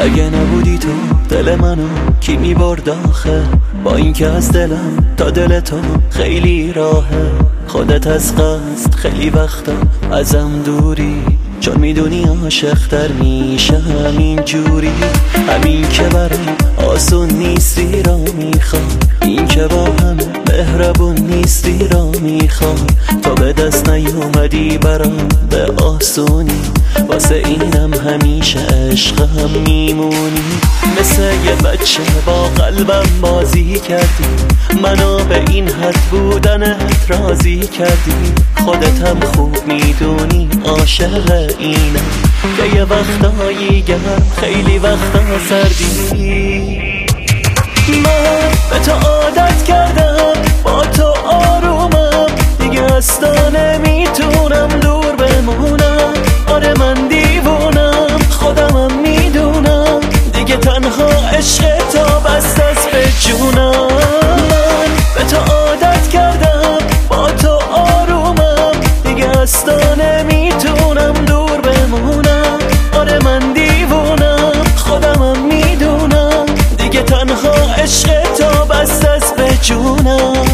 اگه نبودی تو دل منو کی میبرد آخه؟ با اینکه از دلم تا دل تو خیلی راهه. خودت از قصد خیلی وقتا ازم دوری، چون میدونی عاشق‌تر میشه همین جوری. همین که برام آسون نیستی را میخوام، این که با هم مهربون نیستی را میخوام. تا به دست نیومدی برام به آسونی، واسه اینم همیشه عشقم میمونی. مثل یه بچه با قلبم بازی کردی، منو به این حد بودنت راضی کردی. خودت هم خوب میدونی عاشق اینم، که یه وقتایی گرم خیلی وقتا سردی. من به تو عادت کردم، با تو آرومم، دیگه اصلا نمیتونم دور بمونم. آره من دیوونم، خودمم میدونم، دیگه تنها عشق تا بست از به جونم. من به تو عادت کردم، با تو آرومم، دیگه اصلا نمیتونم دور بمونم. آره من دیوونم، خودمم میدونم، دیگه تنها عشق تا بست از به جونم.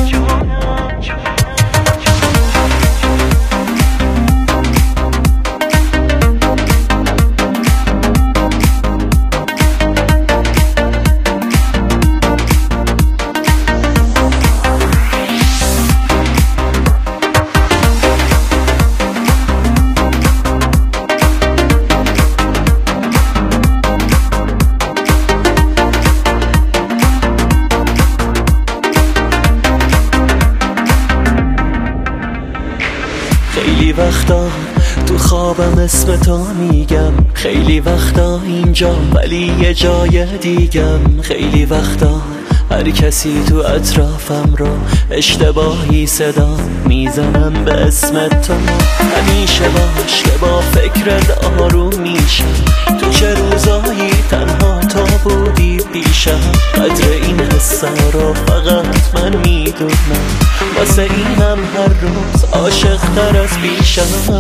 خیلی وقتا تو خوابم اسم تو میگم، خیلی وقتا اینجا ولی یه جای دیگم. خیلی وقتا هر کسی تو اطرافم رو اشتباهی صدا میزنم به اسم تو. همیشه باش که با فکرت آروم میشم، تو چه روزایی تنها تو بودی پیشم. قدر این حسا رو فقط من میدونم، واسه اینم هر روز عاشق تر از پیشم.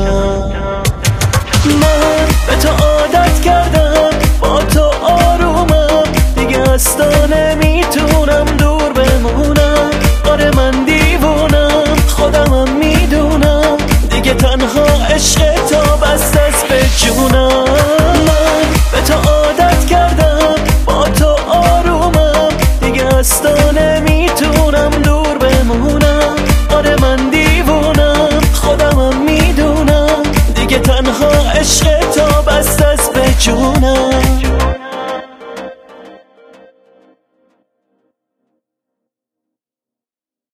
من به تو عادت کردم، با تو آرومم، دیگه اصلا نمیتونم دور بمونم. آره من دیوونم، خودمم میدونم، دیگه تنها عشق تا بست از به جونم. من به تو عادت کردم، با تو آرومم، دیگه اصلا